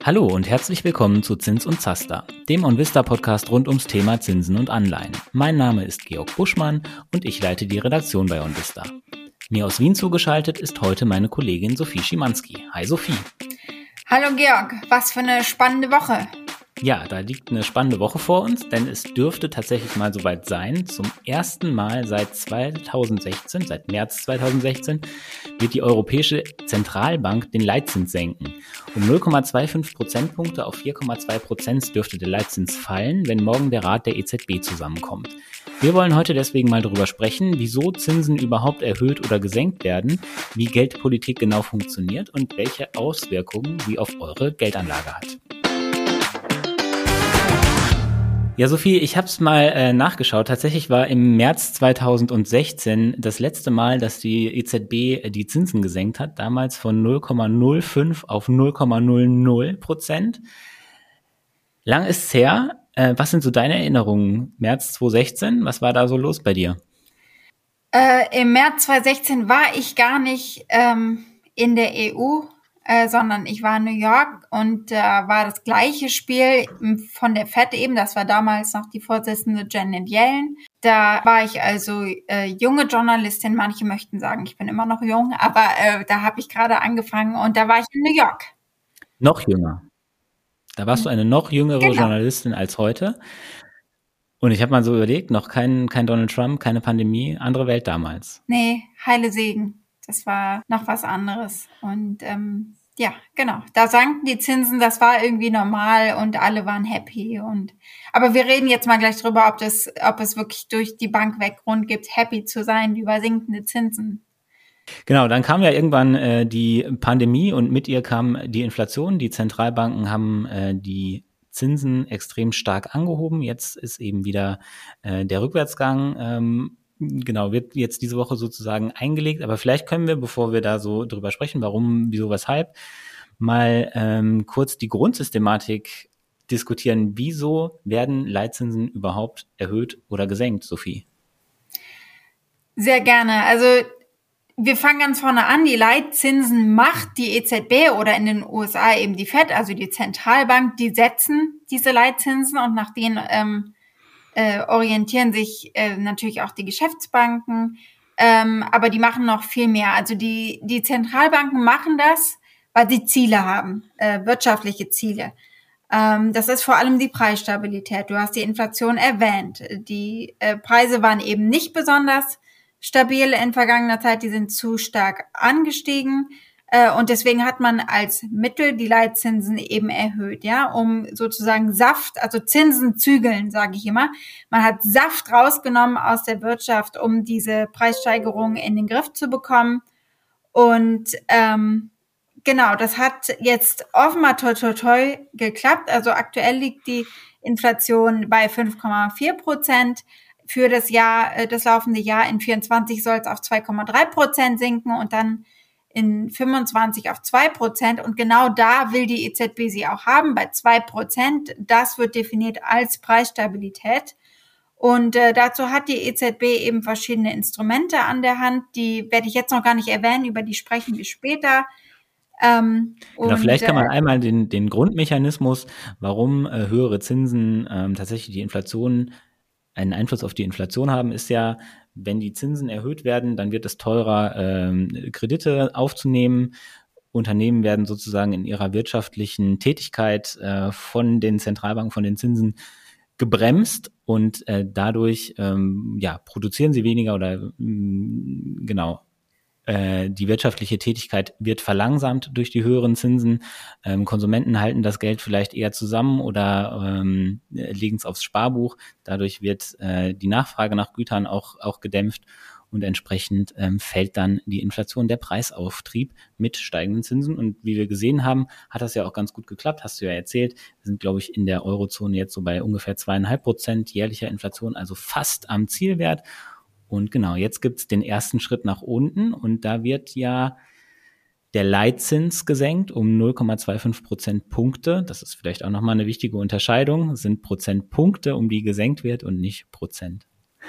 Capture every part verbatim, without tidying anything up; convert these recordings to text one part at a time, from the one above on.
Hallo und herzlich willkommen zu Zins und Zaster, dem OnVista-Podcast rund ums Thema Zinsen und Anleihen. Mein Name ist Georg Buschmann und ich leite die Redaktion bei OnVista. Mir aus Wien zugeschaltet ist heute meine Kollegin Sophie Schimanski. Hi Sophie. Hallo Georg, was für eine spannende Woche. Ja, da liegt eine spannende Woche vor uns, denn es dürfte tatsächlich mal soweit sein. Zum ersten Mal seit zweitausendsechzehn, seit März zweitausendsechzehn, wird die Europäische Zentralbank den Leitzins senken. Um null Komma fünfundzwanzig Prozentpunkte auf vier Komma zwei Prozent dürfte der Leitzins fallen, wenn morgen der Rat der E Z B zusammenkommt. Wir wollen heute deswegen mal darüber sprechen, wieso Zinsen überhaupt erhöht oder gesenkt werden, wie Geldpolitik genau funktioniert und welche Auswirkungen sie auf eure Geldanlage hat. Ja, Sophie, ich habe es mal äh, nachgeschaut. Tatsächlich war im März zweitausendsechzehn das letzte Mal, dass die E Z B die Zinsen gesenkt hat. Damals von null Komma null fünf auf null Komma null null Prozent. Lang ist's her. Äh, was sind so deine Erinnerungen? März zweitausendsechzehn, was war da so los bei dir? Äh, Im März zweitausendsechzehn war ich gar nicht ähm, in der E U, Äh, sondern ich war in New York und da äh, war das gleiche Spiel von der Fed eben, das war damals noch die Vorsitzende Janet Yellen. Da war ich also äh, junge Journalistin, manche möchten sagen, ich bin immer noch jung, aber äh, da habe ich gerade angefangen und da war ich in New York. Noch jünger. Da warst du eine noch jüngere genau. Journalistin als heute. Und ich habe mal so überlegt, noch kein, kein Donald Trump, keine Pandemie, andere Welt damals. Nee, heile Segen. Das war noch was anderes. Und ähm, ja, genau. Da sanken die Zinsen, das war irgendwie normal und alle waren happy. Und aber wir reden jetzt mal gleich drüber, ob das, ob es wirklich durch die Bank weg Grund gibt, happy zu sein über sinkende Zinsen. Genau, dann kam ja irgendwann äh, die Pandemie und mit ihr kam die Inflation. Die Zentralbanken haben äh, die Zinsen extrem stark angehoben. Jetzt ist eben wieder äh, der Rückwärtsgang ähm, Genau, wird jetzt diese Woche sozusagen eingelegt, aber vielleicht können wir, bevor wir da so drüber sprechen, warum, wieso, weshalb, mal ähm, kurz die Grundsystematik diskutieren. Wieso werden Leitzinsen überhaupt erhöht oder gesenkt, Sophie? Sehr gerne. Also wir fangen ganz vorne an. Die Leitzinsen macht die E Z B oder in den U S A eben die Fed, also die Zentralbank, die setzen diese Leitzinsen und nach denen ähm, Äh, orientieren sich äh, natürlich auch die Geschäftsbanken, ähm, aber die machen noch viel mehr. Also die die Zentralbanken machen das, weil sie Ziele haben, äh, wirtschaftliche Ziele. Ähm, das ist vor allem die Preisstabilität. Du hast die Inflation erwähnt. Die äh, Preise waren eben nicht besonders stabil in vergangener Zeit, die sind zu stark angestiegen. Und deswegen hat man als Mittel die Leitzinsen eben erhöht, ja, um sozusagen Saft, also Zinsen zügeln, sage ich immer. Man hat Saft rausgenommen aus der Wirtschaft, um diese Preissteigerung in den Griff zu bekommen. Und ähm, genau, das hat jetzt offenbar toi toi toi geklappt. Also aktuell liegt die Inflation bei fünf Komma vier Prozent. Für das Jahr, das laufende Jahr in vierundzwanzig soll es auf zwei Komma drei Prozent sinken und dann in fünfundzwanzig auf zwei Prozent. Und genau da will die E Z B sie auch haben, bei zwei Prozent. Das wird definiert als Preisstabilität. Und äh, dazu hat die E Z B eben verschiedene Instrumente an der Hand. Die werde ich jetzt noch gar nicht erwähnen, über die sprechen wir später. Ähm, genau, und, vielleicht kann man äh, einmal den, den Grundmechanismus, warum äh, höhere Zinsen ähm, tatsächlich die Inflation, einen Einfluss auf die Inflation haben, ist ja, wenn die Zinsen erhöht werden, dann wird es teurer, ähm, Kredite aufzunehmen. Unternehmen werden sozusagen in ihrer wirtschaftlichen Tätigkeit äh, von den Zentralbanken, von den Zinsen gebremst und äh, dadurch ähm, ja, produzieren sie weniger oder mh, genau. Die wirtschaftliche Tätigkeit wird verlangsamt durch die höheren Zinsen. Ähm, Konsumenten halten das Geld vielleicht eher zusammen oder ähm, legen es aufs Sparbuch. Dadurch wird äh, die Nachfrage nach Gütern auch, auch gedämpft und entsprechend ähm, fällt dann die Inflation, der Preisauftrieb mit steigenden Zinsen. Und wie wir gesehen haben, hat das ja auch ganz gut geklappt, hast du ja erzählt. Wir sind, glaube ich, in der Eurozone jetzt so bei ungefähr zweieinhalb Prozent jährlicher Inflation, also fast am Zielwert. Und genau, jetzt gibt's den ersten Schritt nach unten und da wird ja der Leitzins gesenkt um null Komma fünfundzwanzig Prozentpunkte. Das ist vielleicht auch nochmal eine wichtige Unterscheidung. Das sind Prozentpunkte, um die gesenkt wird und nicht Prozent.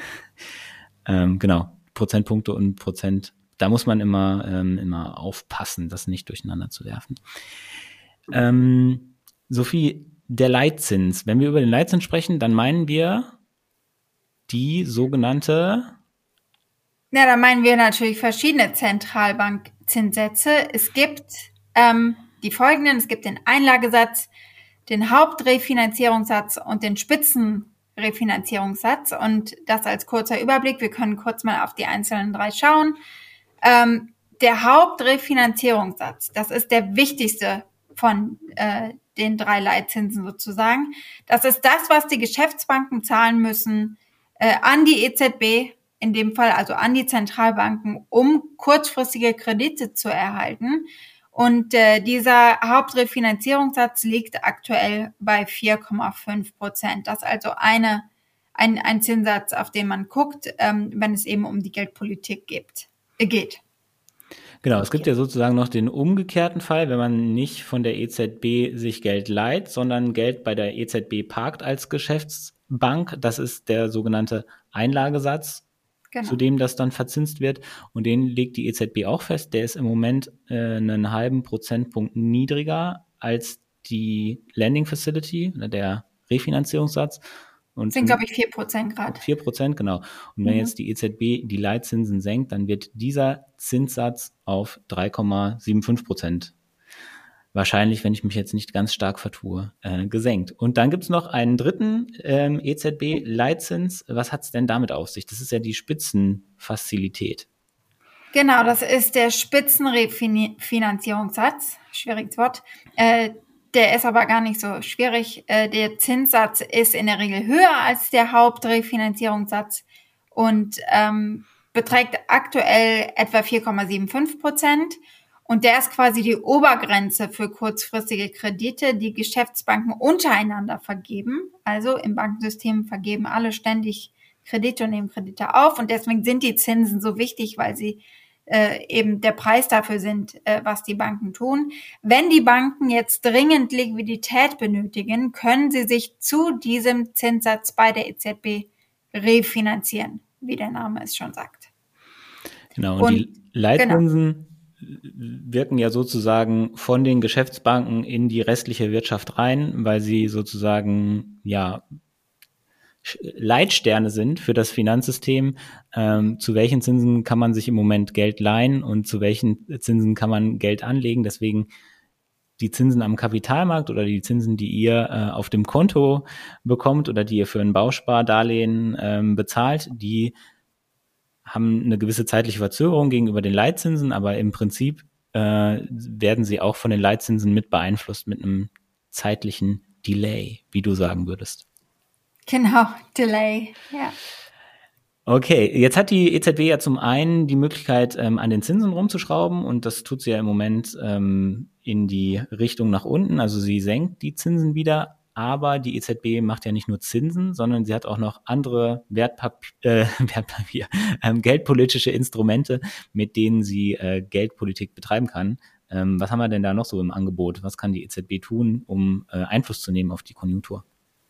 ähm, genau, Prozentpunkte und Prozent. Da muss man immer, ähm, immer aufpassen, das nicht durcheinander zu werfen. Ähm, Sophie, der Leitzins. Wenn wir über den Leitzins sprechen, dann meinen wir die sogenannte... Ja, da meinen wir natürlich verschiedene Zentralbankzinssätze. Es gibt ähm, die folgenden, es gibt den Einlagesatz, den Hauptrefinanzierungssatz und den Spitzenrefinanzierungssatz. Und das als kurzer Überblick. Wir können kurz mal auf die einzelnen drei schauen. Ähm, der Hauptrefinanzierungssatz, das ist der wichtigste von äh, den drei Leitzinsen sozusagen. Das ist das, was die Geschäftsbanken zahlen müssen äh, an die E Z B, in dem Fall also an die Zentralbanken, um kurzfristige Kredite zu erhalten. Und äh, dieser Hauptrefinanzierungssatz liegt aktuell bei vier Komma fünf Prozent. Das ist also eine, ein, ein Zinssatz, auf den man guckt, ähm, wenn es eben um die Geldpolitik gibt, äh, geht. Genau, es gibt ja sozusagen noch den umgekehrten Fall, wenn man nicht von der E Z B sich Geld leiht, sondern Geld bei der E Z B parkt als Geschäftsbank. Das ist der sogenannte Einlagesatz, genau, zu dem das dann verzinst wird. Und den legt die E Z B auch fest. Der ist im Moment äh, einen halben Prozentpunkt niedriger als die Lending Facility, der Refinanzierungssatz. Und sind, glaube ich, vier Prozent gerade. vier Prozent, genau. Und wenn mhm. jetzt die E Z B die Leitzinsen senkt, dann wird dieser Zinssatz auf drei Komma fünfundsiebzig Prozent wahrscheinlich, wenn ich mich jetzt nicht ganz stark vertue, äh, gesenkt. Und dann gibt's noch einen dritten ähm, E Z B-Leitzins. Was hat's denn damit auf sich? Das ist ja die Spitzenfazilität. Genau, das ist der Spitzenrefinanzierungssatz. Schwieriges Wort. Äh, Der ist aber gar nicht so schwierig. Der Zinssatz ist in der Regel höher als der Hauptrefinanzierungssatz und ähm, beträgt aktuell etwa vier Komma fünfundsiebzig Prozent. Und der ist quasi die Obergrenze für kurzfristige Kredite, die Geschäftsbanken untereinander vergeben. Also im Bankensystem vergeben alle ständig Kredite und nehmen Kredite auf. Und deswegen sind die Zinsen so wichtig, weil sie Äh, eben der Preis dafür sind, äh, was die Banken tun. Wenn die Banken jetzt dringend Liquidität benötigen, können sie sich zu diesem Zinssatz bei der E Z B refinanzieren, wie der Name es schon sagt. Genau, und, und die Leitzinsen genau. wirken ja sozusagen von den Geschäftsbanken in die restliche Wirtschaft rein, weil sie sozusagen, ja, Leitsterne sind für das Finanzsystem, ähm, zu welchen Zinsen kann man sich im Moment Geld leihen und zu welchen Zinsen kann man Geld anlegen. Deswegen die Zinsen am Kapitalmarkt oder die Zinsen, die ihr äh, auf dem Konto bekommt oder die ihr für ein Bauspardarlehen ähm, bezahlt, die haben eine gewisse zeitliche Verzögerung gegenüber den Leitzinsen, aber im Prinzip äh, werden sie auch von den Leitzinsen mit beeinflusst mit einem zeitlichen Delay, wie du sagen würdest. Genau, Delay, ja. Okay, jetzt hat die E Z B ja zum einen die Möglichkeit, ähm, an den Zinsen rumzuschrauben und das tut sie ja im Moment ähm, in die Richtung nach unten, also sie senkt die Zinsen wieder, aber die E Z B macht ja nicht nur Zinsen, sondern sie hat auch noch andere Wertpapier, äh, Wertpapier ähm, geldpolitische Instrumente, mit denen sie äh, Geldpolitik betreiben kann. Ähm, was haben wir denn da noch so im Angebot? Was kann die E Z B tun, um äh, Einfluss zu nehmen auf die Konjunktur?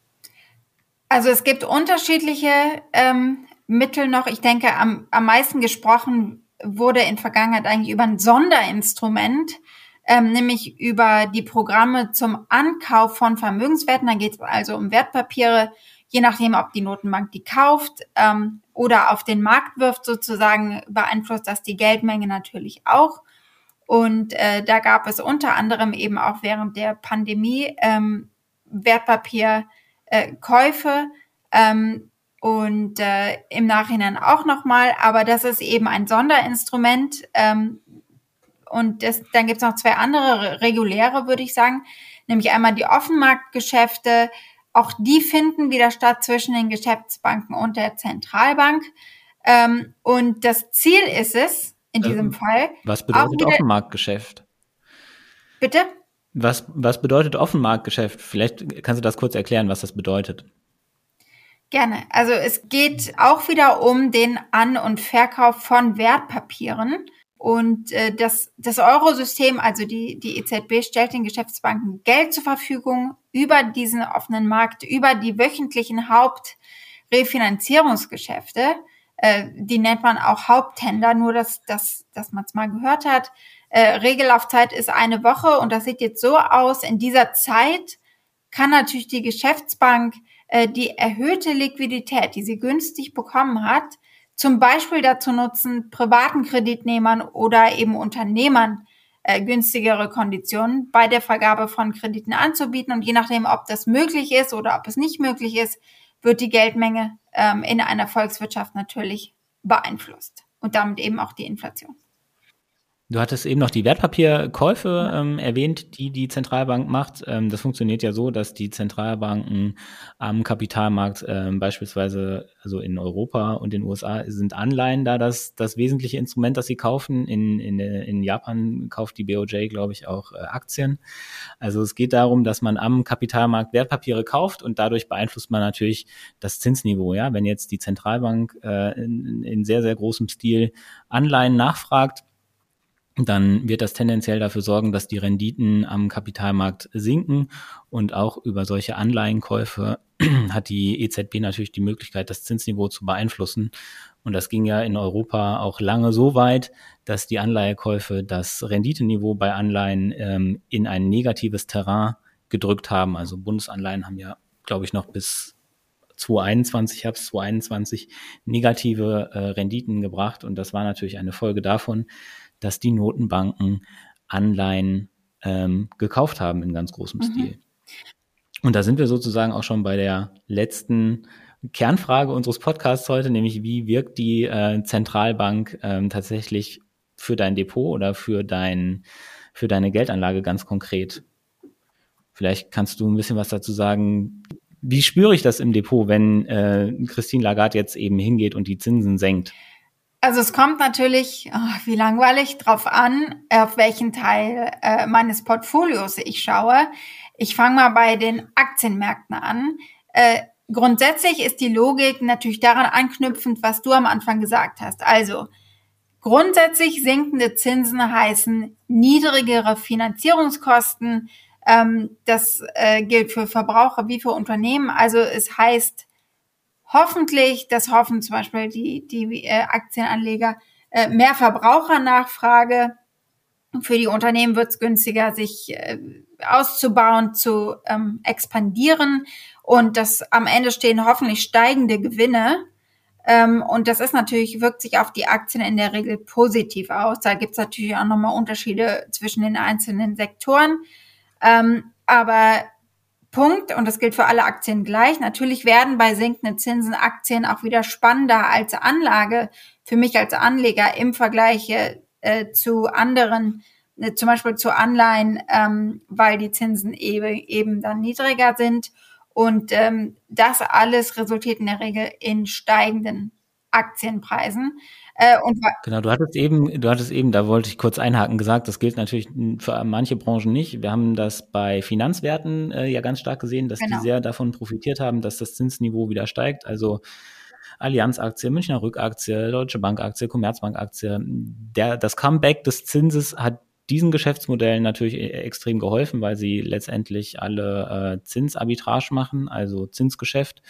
Also es gibt unterschiedliche ähm, Mittel noch. Ich denke, am, am meisten gesprochen wurde in Vergangenheit eigentlich über ein Sonderinstrument, ähm, nämlich über die Programme zum Ankauf von Vermögenswerten. Da geht es also um Wertpapiere, je nachdem, ob die Notenbank die kauft ähm, oder auf den Markt wirft sozusagen, beeinflusst das die Geldmenge natürlich auch. Und äh, da gab es unter anderem eben auch während der Pandemie ähm, Wertpapier Äh, Käufe ähm, und äh, im Nachhinein auch nochmal, aber das ist eben ein Sonderinstrument ähm, und das, dann gibt es noch zwei andere reguläre, würde ich sagen, nämlich einmal die Offenmarktgeschäfte, auch die finden wieder statt zwischen den Geschäftsbanken und der Zentralbank ähm, und das Ziel ist es, in diesem ähm, Fall... Was bedeutet wieder, Offenmarktgeschäft? Bitte? Was, was bedeutet Offenmarktgeschäft? Vielleicht kannst du das kurz erklären, was das bedeutet. Gerne. Also es geht auch wieder um den An- und Verkauf von Wertpapieren. Und äh, das, das Eurosystem, also die, die E Z B, stellt den Geschäftsbanken Geld zur Verfügung über diesen offenen Markt, über die wöchentlichen Hauptrefinanzierungsgeschäfte. Äh, die nennt man auch Haupttender, nur dass, dass, dass man es mal gehört hat. Äh, Regellaufzeit ist eine Woche und das sieht jetzt so aus, in dieser Zeit kann natürlich die Geschäftsbank äh, die erhöhte Liquidität, die sie günstig bekommen hat, zum Beispiel dazu nutzen, privaten Kreditnehmern oder eben Unternehmern äh, günstigere Konditionen bei der Vergabe von Krediten anzubieten. Und je nachdem, ob das möglich ist oder ob es nicht möglich ist, wird die Geldmenge ähm, in einer Volkswirtschaft natürlich beeinflusst und damit eben auch die Inflation. Du hattest eben noch die Wertpapierkäufe ähm, erwähnt, die die Zentralbank macht. Ähm, das funktioniert ja so, dass die Zentralbanken am Kapitalmarkt ähm, beispielsweise, also in Europa und in den U S A, sind Anleihen da das, das wesentliche Instrument, das sie kaufen. In, in, in Japan kauft die B O J, glaube ich, auch äh, Aktien. Also es geht darum, dass man am Kapitalmarkt Wertpapiere kauft und dadurch beeinflusst man natürlich das Zinsniveau. Ja, wenn jetzt die Zentralbank äh, in, in sehr, sehr großem Stil Anleihen nachfragt, dann wird das tendenziell dafür sorgen, dass die Renditen am Kapitalmarkt sinken, und auch über solche Anleihenkäufe hat die E Z B natürlich die Möglichkeit, das Zinsniveau zu beeinflussen. Und das ging ja in Europa auch lange so weit, dass die Anleihekäufe das Renditeniveau bei Anleihen ähm, in ein negatives Terrain gedrückt haben. Also Bundesanleihen haben ja, glaube ich, noch bis zwanzig einundzwanzig, Herbst zwanzig einundzwanzig negative äh, Renditen gebracht. Und das war natürlich eine Folge davon, dass die Notenbanken Anleihen ähm, gekauft haben in ganz großem mhm. Stil. Und da sind wir sozusagen auch schon bei der letzten Kernfrage unseres Podcasts heute, nämlich wie wirkt die äh, Zentralbank ähm, tatsächlich für dein Depot oder für dein für deine Geldanlage ganz konkret? Vielleicht kannst du ein bisschen was dazu sagen. Wie spüre ich das im Depot, wenn äh, Christine Lagarde jetzt eben hingeht und die Zinsen senkt? Also es kommt natürlich, oh, wie langweilig, drauf an, auf welchen Teil äh, meines Portfolios ich schaue. Ich fange mal bei den Aktienmärkten an. Äh, grundsätzlich ist die Logik natürlich daran anknüpfend, was du am Anfang gesagt hast. Also grundsätzlich sinkende Zinsen heißen niedrigere Finanzierungskosten. Ähm, das äh, gilt für Verbraucher wie für Unternehmen. Also es heißt hoffentlich, das hoffen zum Beispiel die, die äh, Aktienanleger, äh, mehr Verbrauchernachfrage. Für die Unternehmen wird es günstiger, sich äh, auszubauen, zu ähm, expandieren. Und das am Ende stehen hoffentlich steigende Gewinne. Ähm, und das ist natürlich, wirkt sich auf die Aktien in der Regel positiv aus. Da gibt es natürlich auch nochmal Unterschiede zwischen den einzelnen Sektoren. Ähm, aber Punkt, und das gilt für alle Aktien gleich, natürlich werden bei sinkenden Zinsen Aktien auch wieder spannender als Anlage für mich als Anleger im Vergleich äh, zu anderen, äh, zum Beispiel zu Anleihen, ähm, weil die Zinsen eben, eben dann niedriger sind. Und ähm, das alles resultiert in der Regel in steigenden Aktienpreisen. Äh, und genau, du hattest eben, du hattest eben, da wollte ich kurz einhaken, gesagt, das gilt natürlich für manche Branchen nicht. Wir haben das bei Finanzwerten äh, ja ganz stark gesehen, dass genau. die sehr davon profitiert haben, dass das Zinsniveau wieder steigt. Also Allianz-Aktie, Münchner Rück-Aktie, Deutsche Bank-Aktie, Commerzbank-Aktie. Der, das Comeback des Zinses hat diesen Geschäftsmodellen natürlich extrem geholfen, weil sie letztendlich alle äh, Zinsarbitrage machen, also Zinsgeschäft.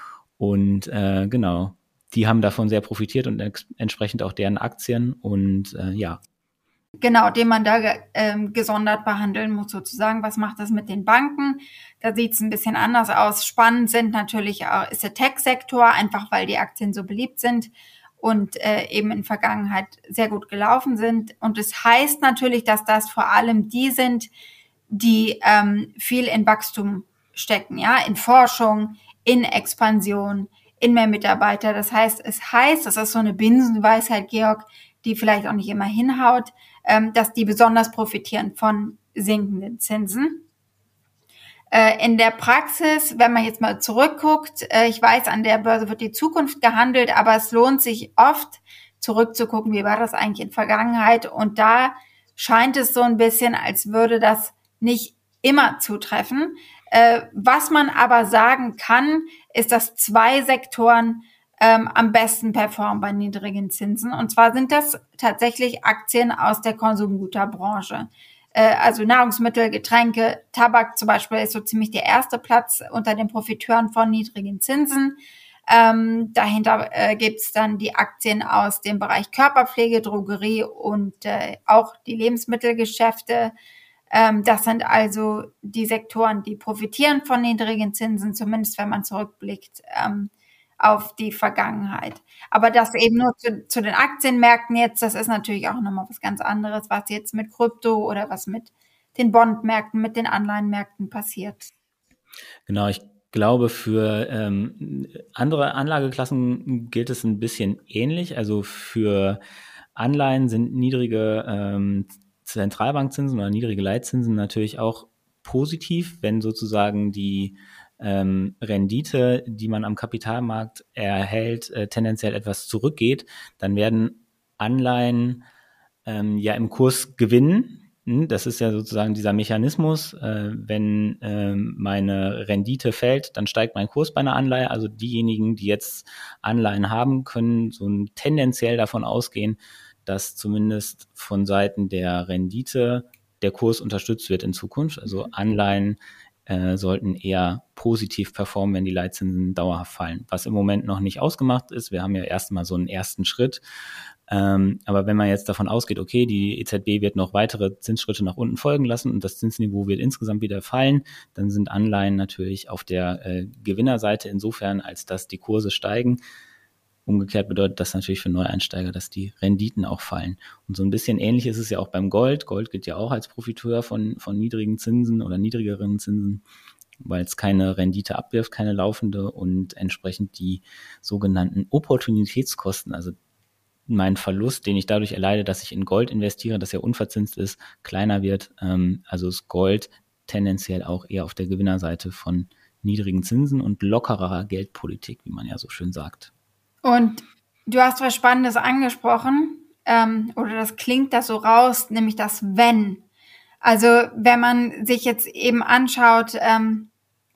Und äh, genau, die haben davon sehr profitiert und ex- entsprechend auch deren Aktien und äh, ja. Genau, den man da ähm, gesondert behandeln muss sozusagen. Was macht das mit den Banken? Da sieht es ein bisschen anders aus. Spannend sind natürlich auch, ist der Tech-Sektor, einfach weil die Aktien so beliebt sind und äh, eben in Vergangenheit sehr gut gelaufen sind. Und es heißt natürlich, dass das vor allem die sind, die ähm, viel in Wachstum stecken, ja, in Forschung, in Expansion, in mehr Mitarbeiter. Das heißt, es heißt, das ist so eine Binsenweisheit, Georg, die vielleicht auch nicht immer hinhaut, ähm, dass die besonders profitieren von sinkenden Zinsen. Äh, in der Praxis, wenn man jetzt mal zurückguckt, äh, ich weiß, an der Börse wird die Zukunft gehandelt, aber es lohnt sich oft zurückzugucken, wie war das eigentlich in der Vergangenheit. Und da scheint es so ein bisschen, als würde das nicht immer zutreffen. Äh, was man aber sagen kann, ist, dass zwei Sektoren ähm, am besten performen bei niedrigen Zinsen. Und zwar sind das tatsächlich Aktien aus der Konsumgüterbranche. Äh, also Nahrungsmittel, Getränke, Tabak zum Beispiel ist so ziemlich der erste Platz unter den Profiteuren von niedrigen Zinsen. Ähm, dahinter äh, gibt es dann die Aktien aus dem Bereich Körperpflege, Drogerie und äh, auch die Lebensmittelgeschäfte. Ähm, das sind also die Sektoren, die profitieren von niedrigen Zinsen, zumindest wenn man zurückblickt ähm, auf die Vergangenheit. Aber das eben nur zu, zu den Aktienmärkten jetzt, das ist natürlich auch nochmal was ganz anderes, was jetzt mit Krypto oder was mit den Bondmärkten, mit den Anleihenmärkten passiert. Genau, ich glaube, für ähm, andere Anlageklassen gilt es ein bisschen ähnlich. Also für Anleihen sind niedrige ähm, Zentralbankzinsen oder niedrige Leitzinsen natürlich auch positiv, wenn sozusagen die ähm, Rendite, die man am Kapitalmarkt erhält, äh, tendenziell etwas zurückgeht, dann werden Anleihen ähm, ja im Kurs gewinnen. Das ist ja sozusagen dieser Mechanismus, äh, wenn äh, meine Rendite fällt, dann steigt mein Kurs bei einer Anleihe. Also diejenigen, die jetzt Anleihen haben, können so tendenziell davon ausgehen, dass zumindest von Seiten der Rendite der Kurs unterstützt wird in Zukunft. Also Anleihen äh, sollten eher positiv performen, wenn die Leitzinsen dauerhaft fallen. Was im Moment noch nicht ausgemacht ist. Wir haben ja erstmal so einen ersten Schritt. Ähm, aber wenn man jetzt davon ausgeht, okay, die E Z B wird noch weitere Zinsschritte nach unten folgen lassen und das Zinsniveau wird insgesamt wieder fallen, dann sind Anleihen natürlich auf der äh, Gewinnerseite insofern, als dass die Kurse steigen. Umgekehrt bedeutet das natürlich für Neueinsteiger, dass die Renditen auch fallen. Und so ein bisschen ähnlich ist es ja auch beim Gold. Gold gilt ja auch als Profiteur von, von niedrigen Zinsen oder niedrigeren Zinsen, weil es keine Rendite abwirft, keine laufende und entsprechend die sogenannten Opportunitätskosten, also mein Verlust, den ich dadurch erleide, dass ich in Gold investiere, das ja unverzinst ist, kleiner wird. Ähm, also ist Gold tendenziell auch eher auf der Gewinnerseite von niedrigen Zinsen und lockerer Geldpolitik, wie man ja so schön sagt. Und du hast was Spannendes angesprochen, ähm, oder das klingt da so raus, nämlich das Wenn. Also wenn man sich jetzt eben anschaut, ähm,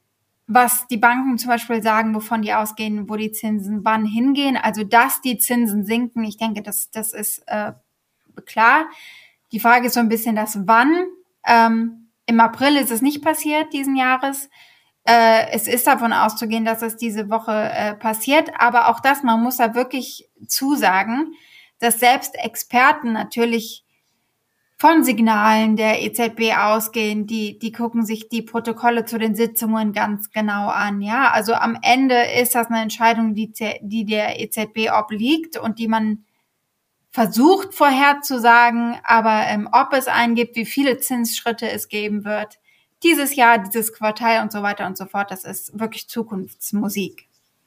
was die Banken zum Beispiel sagen, wovon die ausgehen, wo die Zinsen wann hingehen, also dass die Zinsen sinken, ich denke, das, das ist äh, klar. Die Frage ist so ein bisschen das Wann. Ähm, im April ist es nicht passiert diesen Jahres. Äh, es ist davon auszugehen, dass es diese Woche äh, passiert, aber auch das, man muss da wirklich zusagen, dass selbst Experten natürlich von Signalen der E Z B ausgehen, die, die gucken sich die Protokolle zu den Sitzungen ganz genau an, ja. Also am Ende ist das eine Entscheidung, die, die der E Z B obliegt und die man versucht vorherzusagen, aber ähm, ob es einen gibt, wie viele Zinsschritte es geben wird, dieses Jahr, dieses Quartal und so weiter und so fort, das ist wirklich Zukunftsmusik.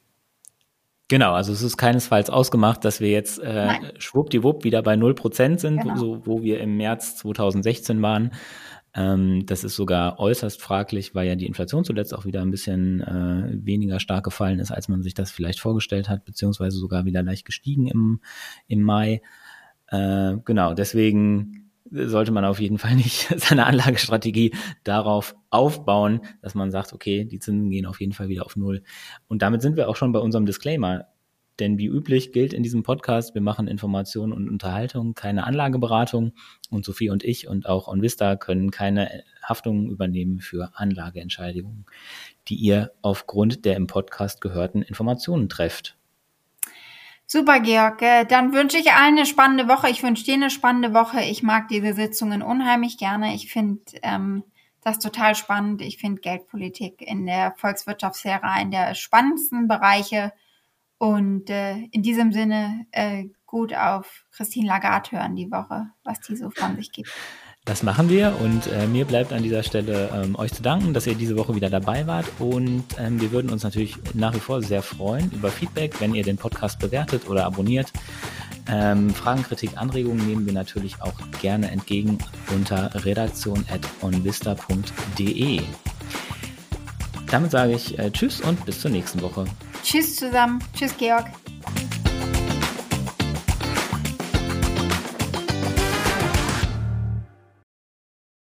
Genau, also es ist keinesfalls ausgemacht, dass wir jetzt äh, schwuppdiwupp wieder bei null Prozent sind, genau. so, wo wir im März zweitausendsechzehn waren. Ähm, das ist sogar äußerst fraglich, weil ja die Inflation zuletzt auch wieder ein bisschen äh, weniger stark gefallen ist, als man sich das vielleicht vorgestellt hat, beziehungsweise sogar wieder leicht gestiegen im, im Mai. Äh, genau, deswegen sollte man auf jeden Fall nicht seine Anlagestrategie darauf aufbauen, dass man sagt, okay, die Zinsen gehen auf jeden Fall wieder auf Null. Und damit sind wir auch schon bei unserem Disclaimer. Denn wie üblich gilt in diesem Podcast, wir machen Informationen und Unterhaltung, keine Anlageberatung. Und Sophie und ich und auch OnVista können keine Haftungen übernehmen für Anlageentscheidungen, die ihr aufgrund der im Podcast gehörten Informationen trefft. Super, Georg. Dann wünsche ich allen eine spannende Woche. Ich wünsche dir eine spannende Woche. Ich mag diese Sitzungen unheimlich gerne. Ich finde ähm, das total spannend. Ich finde Geldpolitik in der Volkswirtschaftslehre einen der spannendsten Bereiche. Und äh, in diesem Sinne äh, gut auf Christine Lagarde hören die Woche, was die so von sich gibt. Das machen wir und äh, mir bleibt an dieser Stelle ähm, euch zu danken, dass ihr diese Woche wieder dabei wart und ähm, wir würden uns natürlich nach wie vor sehr freuen über Feedback, wenn ihr den Podcast bewertet oder abonniert. Ähm, Fragen, Kritik, Anregungen nehmen wir natürlich auch gerne entgegen unter redaktion at onvista punkt de. Damit sage ich äh, Tschüss und bis zur nächsten Woche. Tschüss zusammen. Tschüss, Georg.